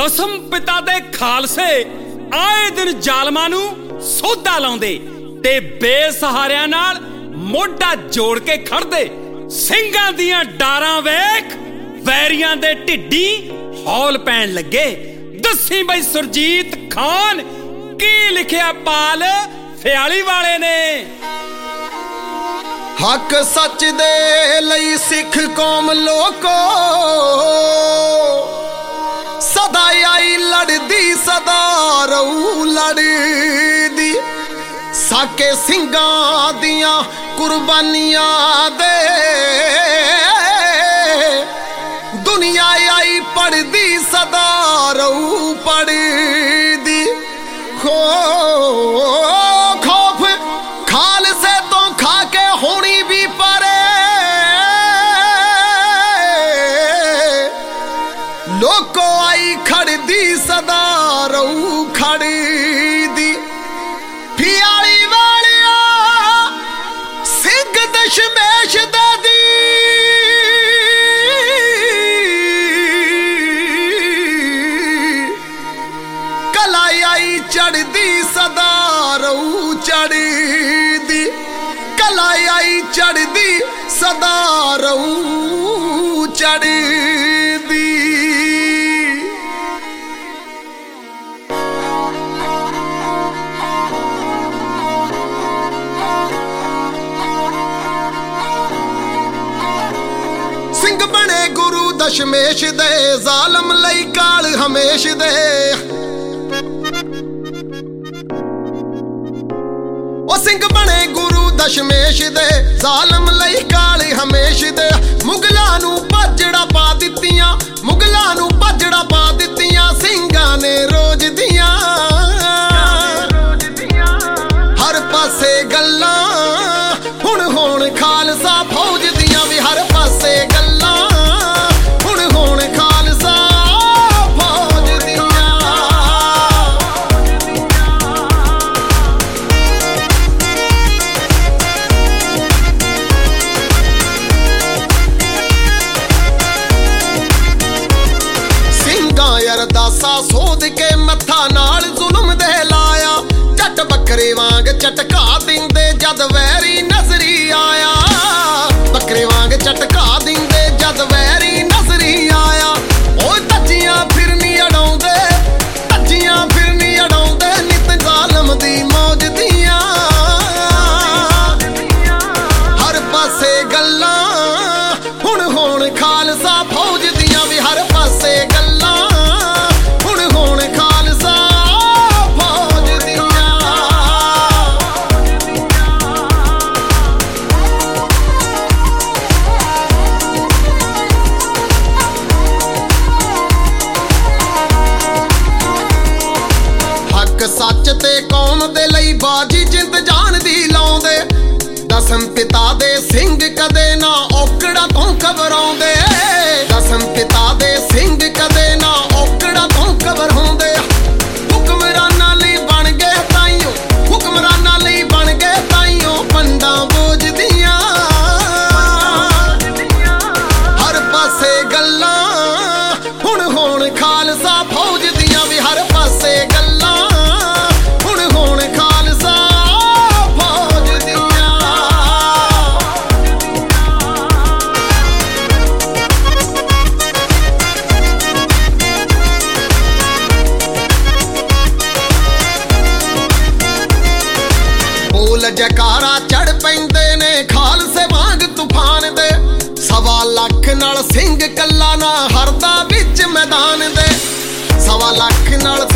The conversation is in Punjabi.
ਦਸਮ ਪਿਤਾ ਦੇ ਖਾਲਸੇ ਆਏ ਦਿਨ ਜ਼ਾਲਮਾਂ ਨੂੰ ਸੋਧਾ ਲਾਉਂਦੇ ਤੇ ਬੇਸਹਾਰਿਆਂ ਨਾਲ ਮੋਢਾ ਜੋੜ ਕੇ ਖੜਦੇ। ਸਿੰਘਾਂ ਦੀਆਂ ਡਾਰਾਂ ਵੇਖ ਵੈਰੀਆਂ ਦੇ ਢਿੱਡੀ ਹੌਲ ਪੈਣ ਲੱਗੇ। ਦੱਸੀ ਬਈ ਸੁਰਜੀਤ ਖਾਨ ਕੀ ਲਿਖਿਆ ਪਾਲ ਫਿਆਲੀ ਵਾਲੇ ਨੇ। ਹੱਕ ਸੱਚ ਦੇ ਲਈ ਸਿੱਖ ਕੌਮ ਲੋਕੋ ਸਦਾ ਆਈ ਲੜਦੀ ਸਦਾ ਰਹੂ ਲੜਦੀ। ਸਾਕੇ ਸਿੰਘਾਂ ਦੀਆਂ ਕੁਰਬਾਨੀਆਂ ਦੇ ਦੁਨੀਆ ਆਈ ਪੜਦੀ ਸਦਾ ਰਹੂ ਪੜਦੀ। ਖੌਫ ਖਾਲਸੇ ਤੋਂ ਖਾ ਕੇ ਹੋਣੀ ਵੀ ਪਰੇ ਲੋਕੋ ਆਈ ਖੜਦੀ ਸਦਾ ਰਹੂ ਖੜਦੀ। ਫਿਆਲੀ ਵਾਲਿਆ ਸਿੰਘ ਦਸ਼ਮੇਸ਼ ਦੇ ਦੀ ਕਲਾ ਆਈ ਚੜਦੀ ਸਦਾ ਰਹੂ ਚੜਦੀ। ਕਲਾ ਆਈ ਚੜਦੀ ਸਦਾ ਰਹੂ ਚੜਦੀ। ਸਿੰਘ ਬਣੇ ਗੁਰੂ ਦਸ਼ਮੇਸ਼ ਦੇ ਜ਼ਾਲਮ ਲਈ ਕਾਲ ਹਮੇਸ਼ ਦੇ। ਉਹ ਸਿੰਘ ਬਣੇ ਗੁਰੂ ਦਸ਼ਮੇਸ਼ ਦੇ ਜ਼ਾਲਮ ਲਈ ਕਾਲ ਹਮੇਸ਼ ਦੇ। ਮੁਗਲਾਂ ਨੂੰ ਭਾਜੜਾ ਪਾ ਦਿੱਤੀਆਂ ਮੁਗਲਾਂ ਨੂੰ ਭਾਜੜਾ ਪਾ ਦਿੱਤੀਆਂ ਸਿੰਘਾਂ ਨੇ ਰੋਜ਼ ਦੀਆਂ। ਹਰ ਪਾਸੇ ਗੱਲਾਂ ਹੁਣ ਹੋਣ ਖਾਲਸਾ ਫੌਜ ਦੀਆਂ ਵੀ ਹਰ ਪਾਸੇ ਗੱਲਾਂ ਹੁਣ ਹੋਣ ਖਾਲਸਾ ਫੌਜ ਦੀਆਂ। ਸਿੰਘਾਂ ਅਰਦਾਸਾ ਸੋਧ ਕੇ ਮੱਥਾ ਨਾਲ ਜ਼ੁਲਮ ਦੇ ਲਾਇਆ। ਜੱਟ ਬੱਕਰੇ ਵਾਂਗ ਝਟਕਾ ਦਿੰਦੇ ਜਦ ਵੈਰੀ ਨਜ਼ਰੀ ਆਇਆ। ਬੱਕਰੇ ਵਾਂਗ ਝਟਕਾ ਦਿੰਦੇ ਜਦ ਵੈਰੀ ਨਜ਼ਰੀ ਆਇਆ। ਓਏ ਧੱਜੀਆਂ ਫਿਰਨੀ ਅੜਾਉਂਦੇ ਧੱਜੀਆਂ ਫਿਰਨੀ ਅੜਾਉਂਦੇ ਨਿਤ ਜ਼ਾਲਮ ਦੀ ਮੌਜ ਦੀਆਂ। ਹਰ ਪਾਸੇ ਗੱਲਾਂ ਹੁਣ ਹੋਣ ਖਾਲਸਾ ਫੌਜ ਦੀਆਂ ਵੀ ਹਰ ਪਾਸੇ ਗੱਲਾਂ ਹੁਣ ਹੋਣ ਖਾਲਸਾ ਫੌਜ ਦੀਆਂ। ਹੱਕ ਸੱਚ ਤੇ ਕੌਮ ਦੇ ਲਈ ਬਾਜੀ ਜਿੰਦ ਜਾਨ ਦੀ ਲਾਉਂਦੇ। ਦਸਮ ਪਿਤਾ ਦੇ ਸਿੰਘ ਕਦੇ ਨਾ ਔਕੜਾਂ ਤੋਂ ਘਬਰਾਉਂਦੇ। ਦਸਮ ਪਿਤਾ ਦੇ ਸਿੰਘ ਕਦੇ ਨਾ ਔਕੜਾਂ ਤੋਂ ਘਬਰਾਉਂਦੇ। ਹੁਕਮਰਾਨਾਂ ਲਈ ਬਣ ਗਏ ਤਾਈਓ ਹੁਕਮਰਾਨਾਂ ਲਈ ਬਣ ਗਏ ਤਾਈਓ ਪੰਡਾਂ ਬੋਝਦੀਆਂ। ਹਰ ਪਾਸੇ ਗੱਲਾਂ ਹੁਣ ਹੋਣ ਖਾਲਸਾ ਫੌਜ ਦੀਆਂ ਵੀ ਹਰ ਪਾਸੇ ਗੱਲਾਂ ਹੁਣ ਹੋਣ ਖਾਲਸਾ ਫੌਜ ਦੀਆਂ। ਬੋਲ ਜਕਾਰਾ ਚੜ ਪੈਂਦੇ ਨੇ ਖਾਲਸੇ ਵਾਂਗ ਤੂਫਾਨ ਦੇ। 1.25 ਲੱਖ ਨਾਲ ਸਿੰਘ ਕੱਲਾ ਨਾ ਹਰਦਾ ਵਿੱਚ ਮੈਦਾਨ ਦੇ। 1.25 ਲੱਖ ਨਾਲ